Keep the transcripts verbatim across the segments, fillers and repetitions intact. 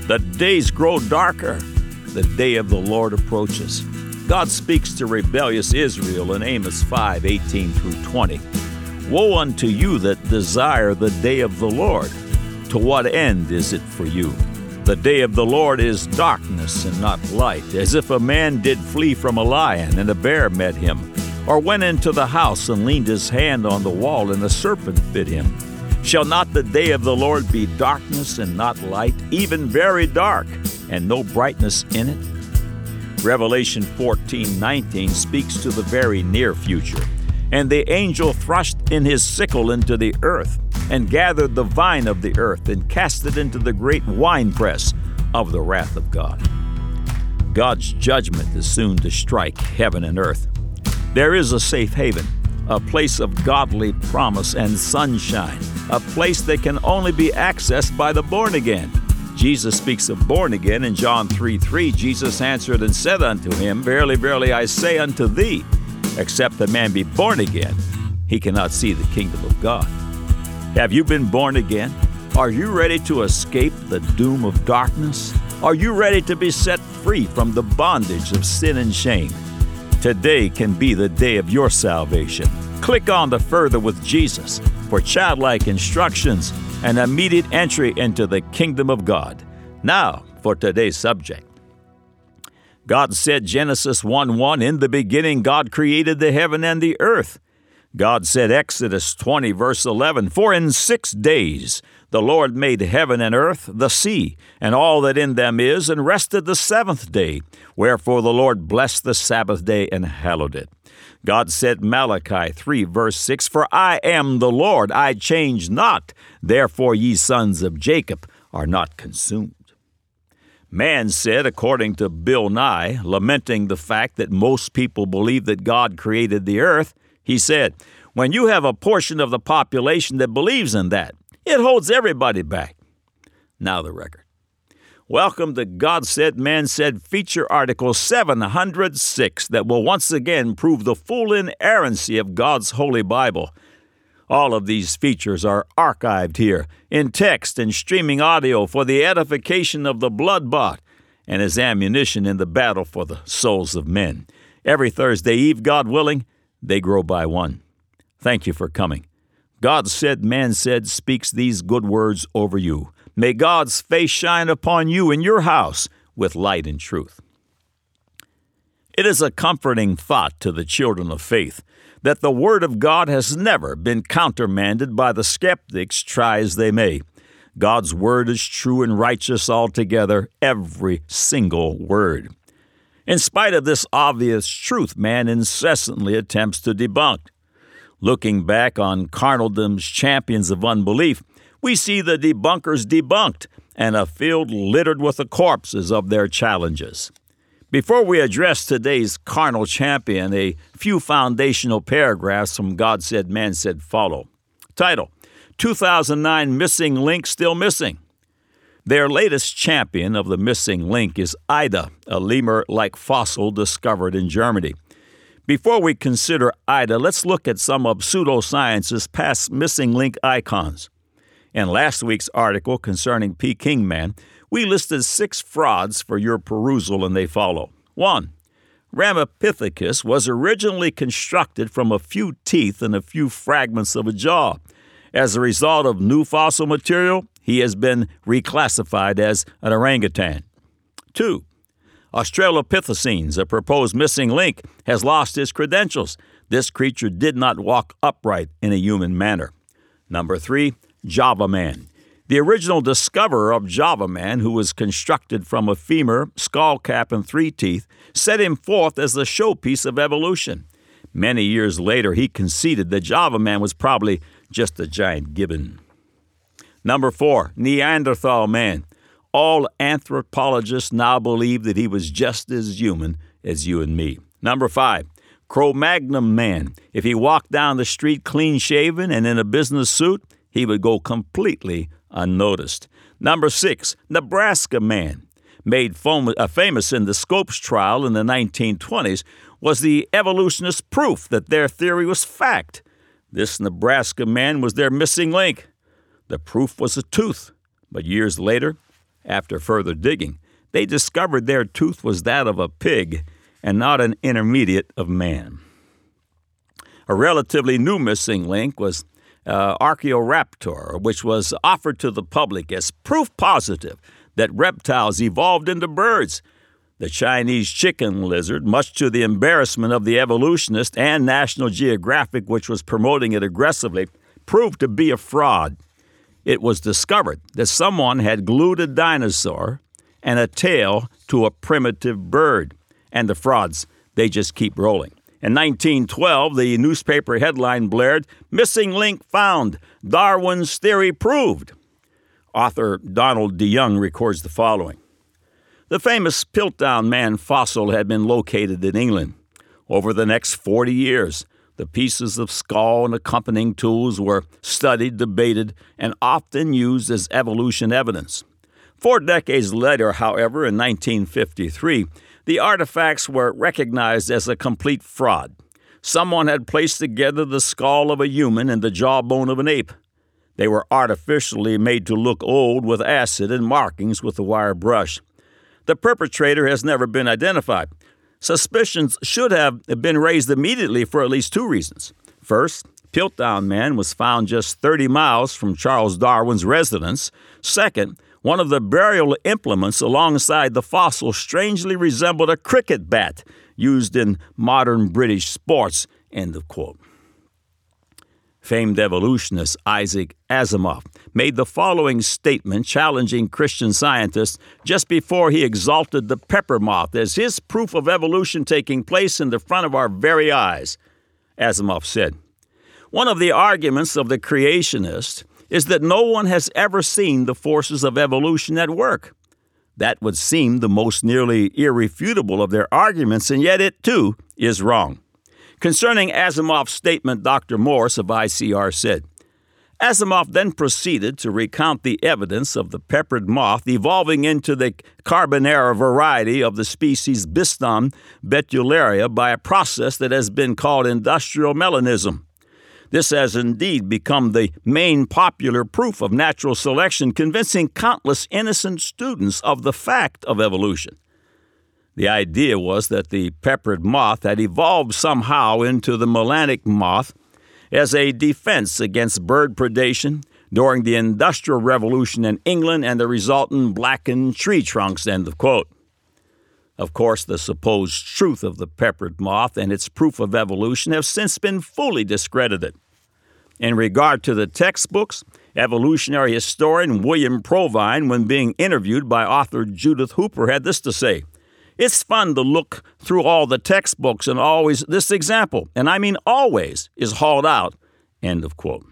The days grow darker. The day of the Lord approaches. God speaks to rebellious Israel in Amos five, eighteen through twenty. Woe unto you that desire the day of the Lord. To what end is it for you? The day of the Lord is darkness and not light, as if a man did flee from a lion and a bear met him, or went into the house and leaned his hand on the wall and a serpent bit him. Shall not the day of the Lord be darkness and not light, even very dark, and no brightness in it? Revelation fourteen nineteen speaks to the very near future. And the angel thrust in his sickle into the earth, and gathered the vine of the earth, and cast it into the great winepress of the wrath of God. God's judgment is soon to strike heaven and earth. There is a safe haven, a place of godly promise and sunshine, a place that can only be accessed by the born again. Jesus speaks of born again in John three three. Jesus answered and said unto him, Verily, verily, I say unto thee, except a man be born again, he cannot see the kingdom of God. Have you been born again? Are you ready to escape the doom of darkness? Are you ready to be set free from the bondage of sin and shame? Today can be the day of your salvation. Click on the Further with Jesus for childlike instructions and immediate entry into the kingdom of God. Now for today's subject. God said, Genesis one one, In the beginning God created the heaven and the earth. God said, Exodus twenty, verse eleven, For in six days the Lord made heaven and earth, the sea, and all that in them is, and rested the seventh day. Wherefore the Lord blessed the Sabbath day and hallowed it. God said, Malachi three, verse six, For I am the Lord, I change not. Therefore ye sons of Jacob are not consumed. Man said, according to Bill Nye, lamenting the fact that most people believe that God created the earth, he said, when you have a portion of the population that believes in that, it holds everybody back. Now the record. Welcome to God Said, Man Said feature article seven hundred six that will once again prove the full inerrancy of God's Holy Bible. All of these features are archived here in text and streaming audio for the edification of the blood-bought and as ammunition in the battle for the souls of men. Every Thursday Eve, God willing, they grow by one. Thank you for coming. God Said, Man Said speaks these good words over you. May God's face shine upon you in your house with light and truth. It is a comforting thought to the children of faith that the Word of God has never been countermanded by the skeptics, try as they may. God's Word is true and righteous altogether, every single word. In spite of this obvious truth, man incessantly attempts to debunk. Looking back on carnaldom's champions of unbelief, we see the debunkers debunked and a field littered with the corpses of their challenges. Before we address today's carnal champion, a few foundational paragraphs from God Said, Man Said follow. Title, two thousand nine Missing Link Still Missing. Their latest champion of the missing link is Ida, a lemur-like fossil discovered in Germany. Before we consider Ida, let's look at some of pseudoscience's past missing link icons. In last week's article concerning Peking Man, we listed six frauds for your perusal, and they follow. One, Ramapithecus was originally constructed from a few teeth and a few fragments of a jaw. As a result of new fossil material, he has been reclassified as an orangutan. Two, Australopithecines, a proposed missing link, has lost his credentials. This creature did not walk upright in a human manner. Number three, Java Man. The original discoverer of Java Man, who was constructed from a femur, skull cap, and three teeth, set him forth as the showpiece of evolution. Many years later, he conceded that Java Man was probably just a giant gibbon. Number four, Neanderthal Man. All anthropologists now believe that he was just as human as you and me. Number five, Cro-Magnon Man. If he walked down the street clean-shaven and in a business suit, he would go completely unnoticed. Number six, Nebraska Man. Made fam- uh, famous in the Scopes trial in the nineteen twenties, was the evolutionist proof that their theory was fact. This Nebraska Man was their missing link. The proof was a tooth, but years later, After further digging, they discovered their tooth was that of a pig and not an intermediate of man. A relatively new missing link was uh, Archaeoraptor, which was offered to the public as proof positive that reptiles evolved into birds. The Chinese chicken lizard, much to the embarrassment of the evolutionist and National Geographic, which was promoting it aggressively, proved to be a fraud. It was discovered that someone had glued a dinosaur and a tail to a primitive bird. And the frauds, they just keep rolling. In nineteen twelve, the newspaper headline blared, "Missing link found. Darwin's theory proved." Author Donald DeYoung records the following. The famous Piltdown Man fossil had been located in England. Over the next forty years, the pieces of skull and accompanying tools were studied, debated, and often used as evolution evidence. Four decades later, however, in nineteen fifty-three, the artifacts were recognized as a complete fraud. Someone had placed together the skull of a human and the jawbone of an ape. They were artificially made to look old with acid and markings with a wire brush. The perpetrator has never been identified. Suspicions should have been raised immediately for at least two reasons. First, Piltdown Man was found just thirty miles from Charles Darwin's residence. Second, one of the burial implements alongside the fossil strangely resembled a cricket bat used in modern British sports. End of quote. Famed evolutionist Isaac Asimov made the following statement challenging Christian scientists just before he exalted the pepper moth as his proof of evolution taking place in the front of our very eyes. Asimov said, "One of the arguments of the creationists is that no one has ever seen the forces of evolution at work. That would seem the most nearly irrefutable of their arguments, and yet it, too, is wrong." Concerning Asimov's statement, Doctor Morse of I C R said, Asimov then proceeded to recount the evidence of the peppered moth evolving into the Carbonara variety of the species Biston betularia by a process that has been called industrial melanism. This has indeed become the main popular proof of natural selection, convincing countless innocent students of the fact of evolution. The idea was that the peppered moth had evolved somehow into the melanic moth as a defense against bird predation during the Industrial Revolution in England and the resultant blackened tree trunks, end of quote. Of course, the supposed truth of the peppered moth and its proof of evolution have since been fully discredited. In regard to the textbooks, evolutionary historian William Provine, when being interviewed by author Judith Hooper, had this to say, "It's fun to look through all the textbooks and always this example, and I mean always, is hauled out," end of quote.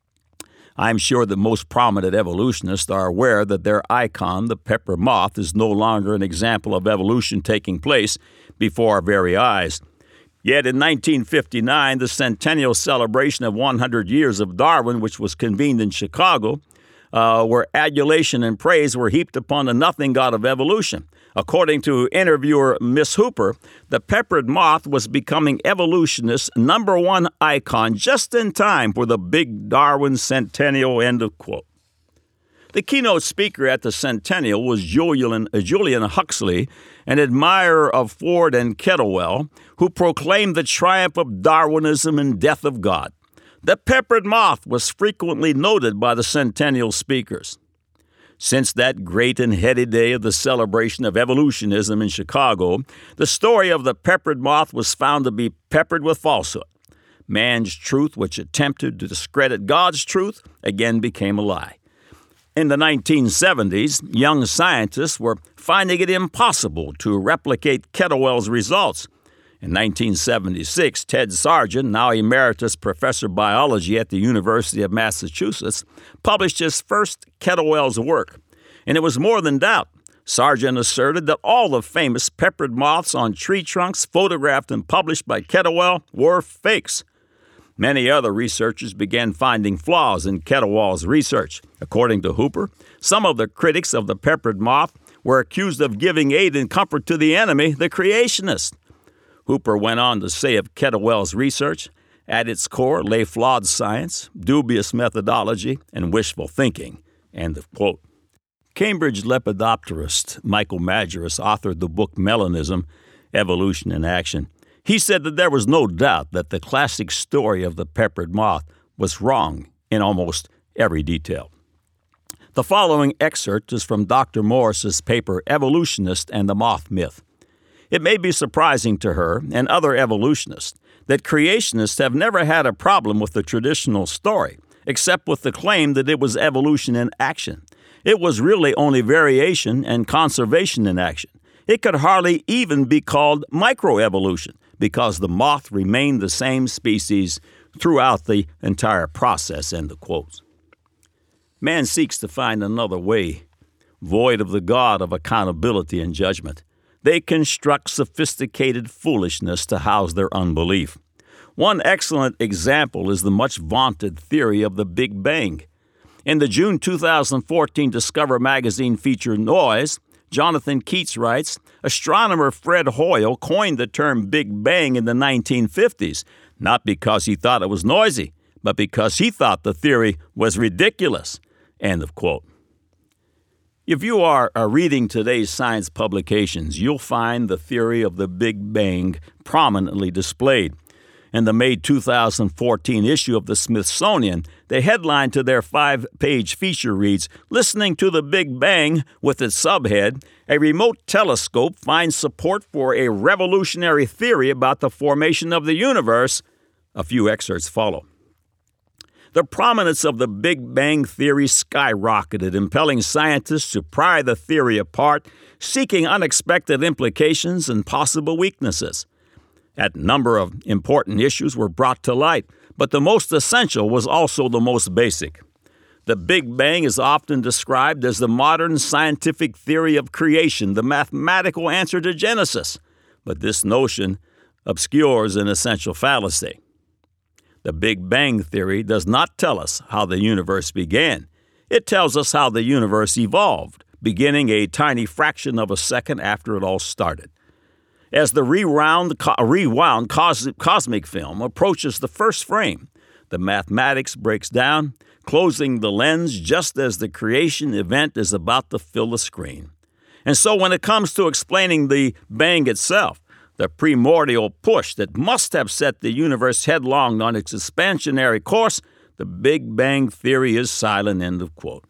I'm sure that most prominent evolutionists are aware that their icon, the pepper moth, is no longer an example of evolution taking place before our very eyes. Yet in nineteen fifty-nine, the centennial celebration of one hundred years of Darwin, which was convened in Chicago, uh, where adulation and praise were heaped upon the nothing god of evolution. According to interviewer Miss Hooper, the peppered moth was becoming evolutionists' number one icon just in time for the big Darwin centennial, end of quote. The keynote speaker at the centennial was Julian, uh, Julian Huxley, an admirer of Ford and Kettlewell, who proclaimed the triumph of Darwinism and death of God. The peppered moth was frequently noted by the centennial speakers. Since that great and heady day of the celebration of evolutionism in Chicago, the story of the peppered moth was found to be peppered with falsehood. Man's truth, which attempted to discredit God's truth, again became a lie. In the nineteen seventies, young scientists were finding it impossible to replicate Kettlewell's results. In nineteen seventy-six, Ted Sargent, now emeritus professor of biology at the University of Massachusetts, published his first Kettlewell's work. And it was more than doubt. Sargent asserted that all the famous peppered moths on tree trunks photographed and published by Kettlewell were fakes. Many other researchers began finding flaws in Kettlewell's research. According to Hooper, some of the critics of the peppered moth were accused of giving aid and comfort to the enemy, the creationists. Hooper went on to say of Kettlewell's research, at its core lay flawed science, dubious methodology, and wishful thinking, end of quote. Cambridge lepidopterist Michael Majerus authored the book Melanism, Evolution in Action. He said that there was no doubt that the classic story of the peppered moth was wrong in almost every detail. The following excerpt is from Doctor Morris's paper, Evolutionist and the Moth Myth. It may be surprising to her and other evolutionists that creationists have never had a problem with the traditional story, except with the claim that it was evolution in action. It was really only variation and conservation in action. It could hardly even be called microevolution because the moth remained the same species throughout the entire process. End of quotes. Man seeks to find another way, void of the God of accountability and judgment. They construct sophisticated foolishness to house their unbelief. One excellent example is the much vaunted theory of the Big Bang. In the June two thousand fourteen Discover magazine feature Noise, Jonathan Keats writes, astronomer Fred Hoyle coined the term Big Bang in the nineteen fifties, not because he thought it was noisy, but because he thought the theory was ridiculous. End of quote. If you are uh, reading today's science publications, you'll find the theory of the Big Bang prominently displayed. In the May two thousand fourteen issue of the Smithsonian, the headline to their five-page feature reads, Listening to the Big Bang, with its subhead, a remote telescope finds support for a revolutionary theory about the formation of the universe. A few excerpts follow. The prominence of the Big Bang theory skyrocketed, impelling scientists to pry the theory apart, seeking unexpected implications and possible weaknesses. A number of important issues were brought to light, but the most essential was also the most basic. The Big Bang is often described as the modern scientific theory of creation, the mathematical answer to Genesis, but this notion obscures an essential fallacy. The Big Bang theory does not tell us how the universe began. It tells us how the universe evolved, beginning a tiny fraction of a second after it all started. As the rewound, co- rewound cos- cosmic film approaches the first frame, the mathematics breaks down, closing the lens just as the creation event is about to fill the screen. And so when it comes to explaining the bang itself, the primordial push that must have set the universe headlong on its expansionary course, the Big Bang theory is silent. End of quote.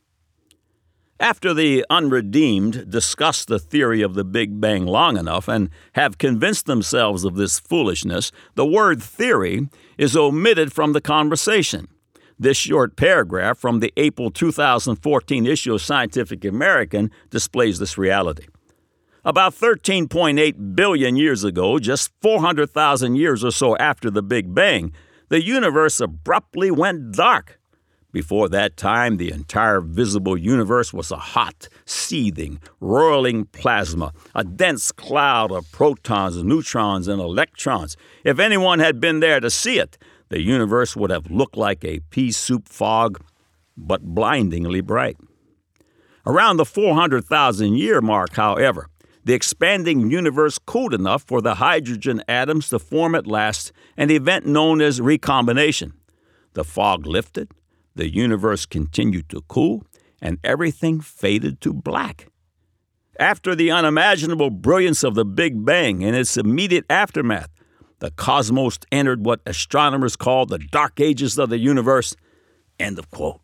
After the unredeemed discuss the theory of the Big Bang long enough and have convinced themselves of this foolishness, the word theory is omitted from the conversation. This short paragraph from the April two thousand fourteen issue of Scientific American displays this reality. About thirteen point eight billion years ago, just four hundred thousand years or so after the Big Bang, the universe abruptly went dark. Before that time, the entire visible universe was a hot, seething, roiling plasma, a dense cloud of protons, neutrons, and electrons. If anyone had been there to see it, the universe would have looked like a pea soup fog, but blindingly bright. Around the four hundred thousand year mark, however, the expanding universe cooled enough for the hydrogen atoms to form at last, an event known as recombination. The fog lifted, the universe continued to cool, and everything faded to black. After the unimaginable brilliance of the Big Bang and its immediate aftermath, the cosmos entered what astronomers call the dark ages of the universe. End of quote.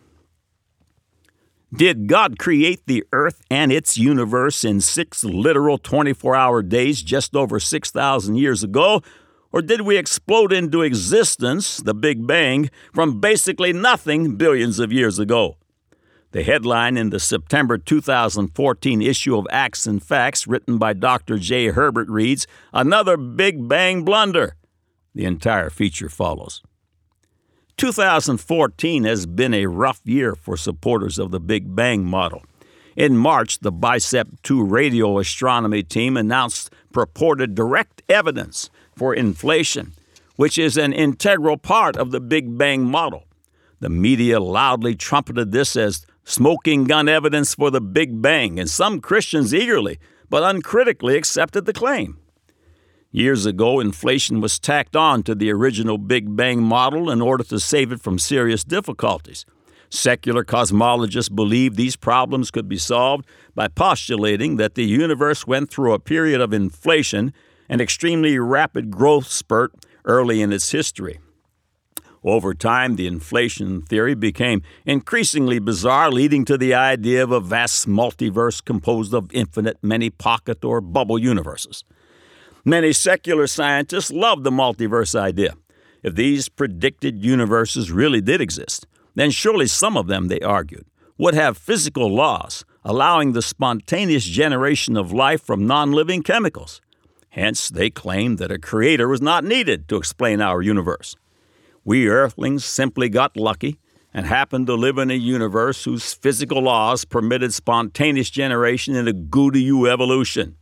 Did God create the earth and its universe in six literal twenty-four hour days just over six thousand years ago? Or did we explode into existence, the Big Bang, from basically nothing billions of years ago? The headline in the September two thousand fourteen issue of Acts and Facts, written by Doctor J. Herbert, reads, Another Big Bang Blunder. The entire feature follows. two thousand fourteen has been a rough year for supporters of the Big Bang model. In March, the BICEP two radio astronomy team announced purported direct evidence for inflation, which is an integral part of the Big Bang model. The media loudly trumpeted this as smoking gun evidence for the Big Bang, and some Christians eagerly but uncritically accepted the claim. Years ago, inflation was tacked on to the original Big Bang model in order to save it from serious difficulties. Secular cosmologists believed these problems could be solved by postulating that the universe went through a period of inflation, an extremely rapid growth spurt early in its history. Over time, the inflation theory became increasingly bizarre, leading to the idea of a vast multiverse composed of infinite, many-pocket or bubble universes. Many secular scientists love the multiverse idea. If these predicted universes really did exist, then surely some of them, they argued, would have physical laws allowing the spontaneous generation of life from non-living chemicals. Hence, they claimed that a creator was not needed to explain our universe. We earthlings simply got lucky and happened to live in a universe whose physical laws permitted spontaneous generation and a goo-to-you evolution.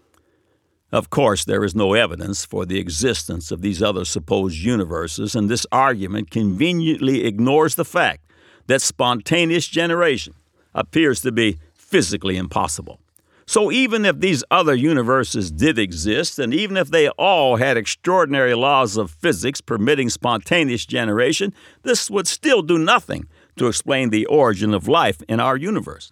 Of course, there is no evidence for the existence of these other supposed universes, and this argument conveniently ignores the fact that spontaneous generation appears to be physically impossible. So even if these other universes did exist, and even if they all had extraordinary laws of physics permitting spontaneous generation, this would still do nothing to explain the origin of life in our universe.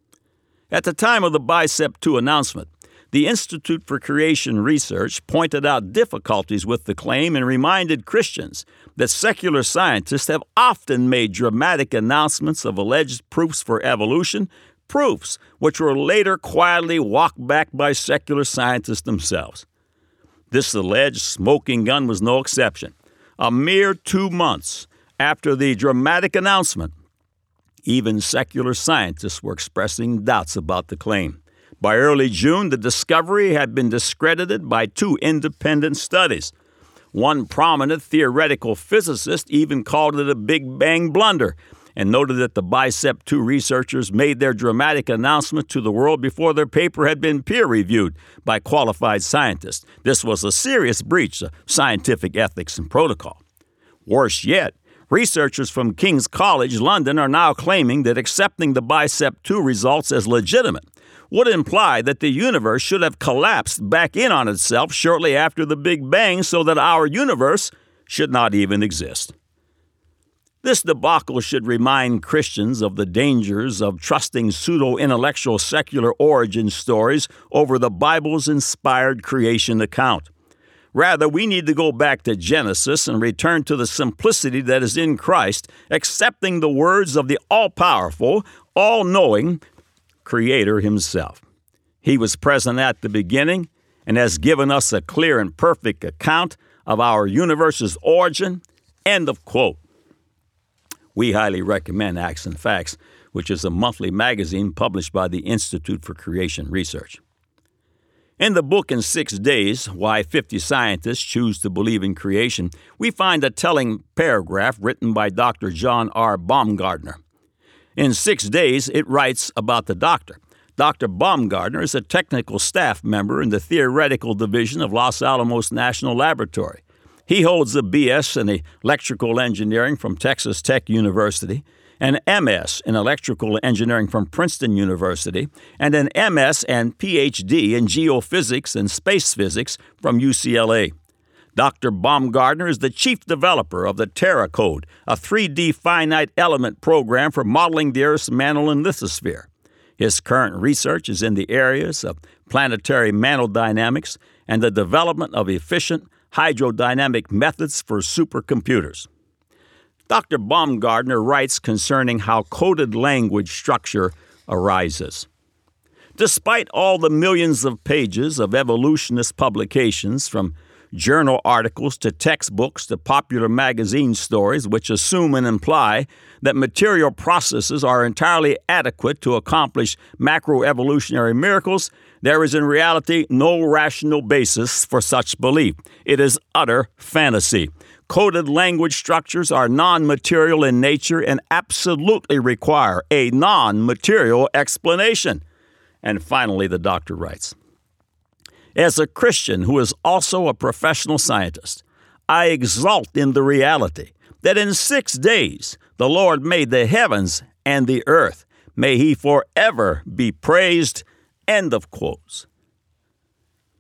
At the time of the BICEP two announcement, the Institute for Creation Research pointed out difficulties with the claim and reminded Christians that secular scientists have often made dramatic announcements of alleged proofs for evolution, proofs which were later quietly walked back by secular scientists themselves. This alleged smoking gun was no exception. A mere two months after the dramatic announcement, even secular scientists were expressing doubts about the claim. By early June, the discovery had been discredited by two independent studies. One prominent theoretical physicist even called it a Big Bang blunder and noted that the BICEP two researchers made their dramatic announcement to the world before their paper had been peer-reviewed by qualified scientists. This was a serious breach of scientific ethics and protocol. Worse yet, researchers from King's College London are now claiming that accepting the BICEP two results as legitimate would imply that the universe should have collapsed back in on itself shortly after the Big Bang so that our universe should not even exist. This debacle should remind Christians of the dangers of trusting pseudo-intellectual secular origin stories over the Bible's inspired creation account. Rather, we need to go back to Genesis and return to the simplicity that is in Christ, accepting the words of the all-powerful, all-knowing Creator Himself. He was present at the beginning and has given us a clear and perfect account of our universe's origin. End of quote. We highly recommend Acts and Facts, which is a monthly magazine published by the Institute for Creation Research. In the book In Six Days, Why fifty Scientists Choose to Believe in Creation, we find a telling paragraph written by Doctor John R. Baumgartner. In Six Days, it writes about the doctor. Doctor Baumgartner is a technical staff member in the theoretical division of Los Alamos National Laboratory. He holds a B S in electrical engineering from Texas Tech University, an M S in electrical engineering from Princeton University, and an M S and P H D in geophysics and space physics from U C L A. Doctor Baumgartner is the chief developer of the Terra Code, a three D finite element program for modeling the Earth's mantle and lithosphere. His current research is in the areas of planetary mantle-dynamics and the development of efficient hydrodynamic methods for supercomputers. Doctor Baumgartner writes concerning how coded language structure arises. Despite all the millions of pages of evolutionist publications, from journal articles to textbooks to popular magazine stories which assume and imply that material processes are entirely adequate to accomplish macroevolutionary miracles, there is in reality no rational basis for such belief. It is utter fantasy. Coded language structures are non-material in nature and absolutely require a non-material explanation. And finally, the doctor writes, as a Christian who is also a professional scientist, I exult in the reality that in six days the Lord made the heavens and the earth. May He forever be praised. End of quotes.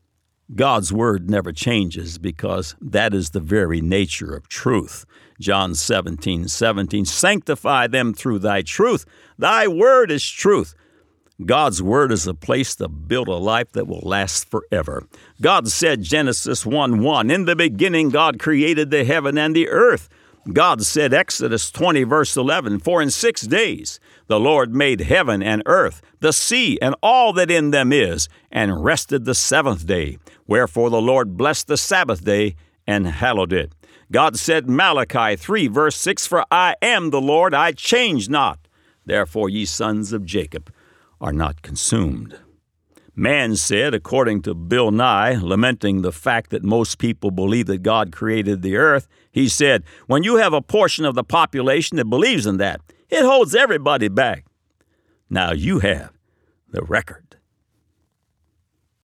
God's word never changes because that is the very nature of truth. John seventeen seventeen, sanctify them through thy truth. Thy word is truth. God's word is a place to build a life that will last forever. God said, Genesis one one, in the beginning God created the heaven and the earth. God said, Exodus twenty, verse eleven, for in six days the Lord made heaven and earth, the sea, and all that in them is, and rested the seventh day. Wherefore the Lord blessed the Sabbath day and hallowed it. God said, Malachi three, verse six, for I am the Lord, I change not. Therefore ye sons of Jacob are not consumed. Man said, according to Bill Nye, lamenting the fact that most people believe that God created the earth, he said, when you have a portion of the population that believes in that, it holds everybody back. Now you have the record.